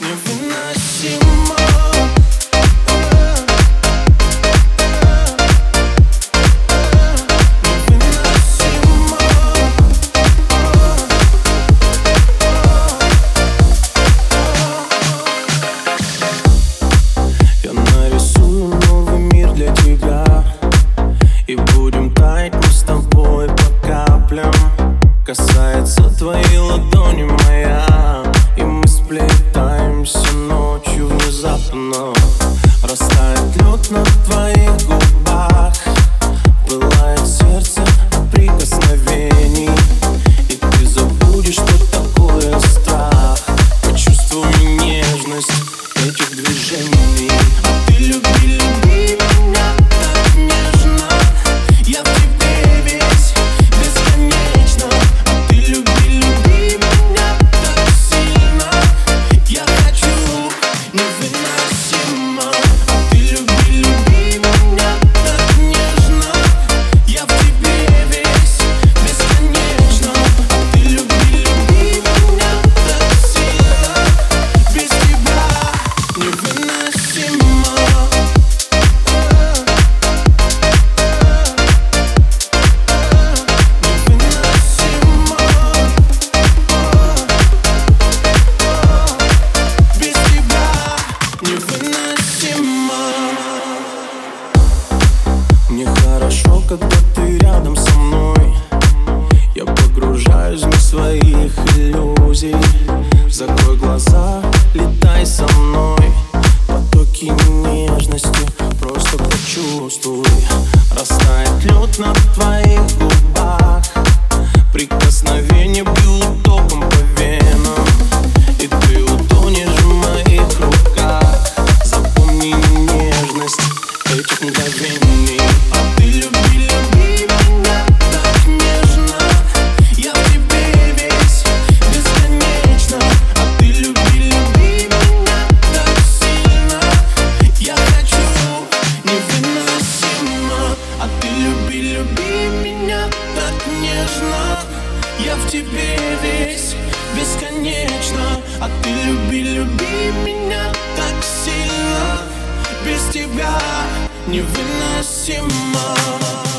невыносимо. Я нарисую новый мир для тебя, и будем таять мы с тобой по каплям. Касается твоей ладони моя, и мы сплетаемся ночью внезапно. Растает лед на твоих губах, пылает сердце от прикосновений, и ты забудешь, что такое страх. Почувствуй нежность этих движений. А ты люби, люби меня так нежно, я в тебе весь бесконечно. А ты люби, люби меня так сильно, я хочу невыносимо. А ты люби, люби меня так нежно, я в тебе весь бесконечно. А ты люби, люби меня так сильно, без тебя невыносимо. Мне хорошо, когда ты рядом со мной. Я погружаюсь в мир своих иллюзий. Закрой глаза, летай со мной. Потоки нежности просто почувствуй. Растает лед на твоих губах, прикосновения бьют током по венам, и ты утонешь в моих руках. Запомни нежность этих мгновений. А ты люби, люби меня так нежно, я в тебе весь бесконечно. А ты люби, люби меня так сильно, я хочу невыносимо. А ты люби, люби меня так нежно, я в тебе весь бесконечно. А ты люби, люби меня так сильно, без тебя невыносимо.